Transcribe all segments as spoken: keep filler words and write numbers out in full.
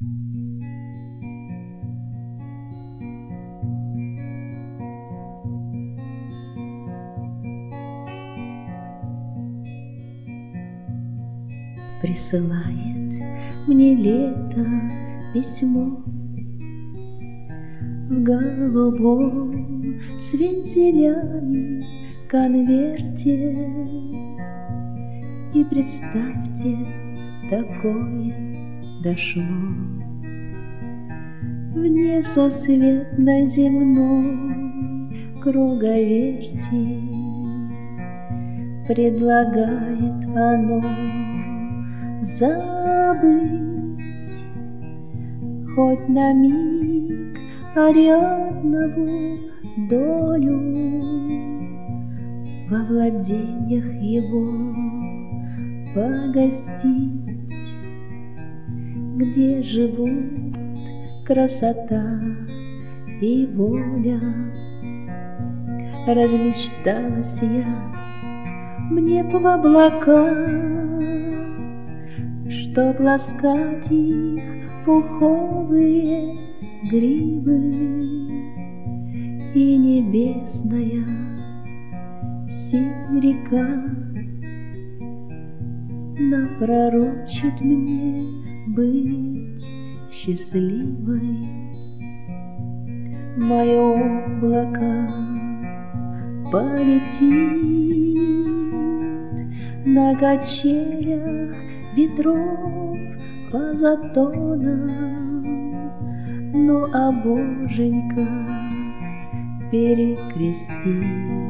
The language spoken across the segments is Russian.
Присылает мне лето письмо в голубом с вензелями конверте. И представьте, такое дошло в несусветной земной круговерти. Предлагает оно забыть хоть на миг Ариаднову долю во владениях его погостить, где живут красота и воля. Размечталась я, мне б в облака, чтоб ласкать их пуховые гривы, и небесная синь река напророчит мне быть счастливой. Мое облако полетит на качелях ветров по затонам, но а боженька перекрестит,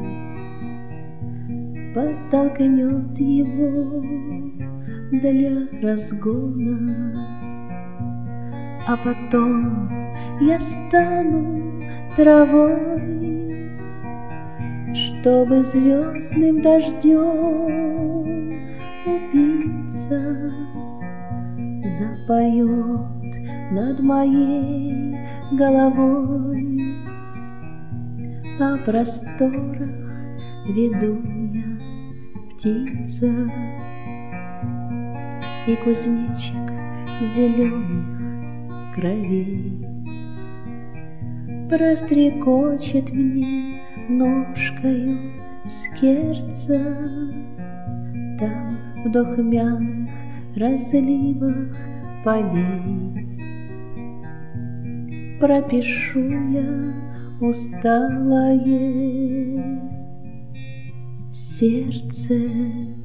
подтолкнет его для разгона. А потом я стану травой, чтобы звездным дождем упиться. Запоет над моей головой о просторах ведунья птица, и кузнечик зеленых кровей прострекочет мне ножкою скерца. Там в духмяных разливах полей пропишу я усталое сердце.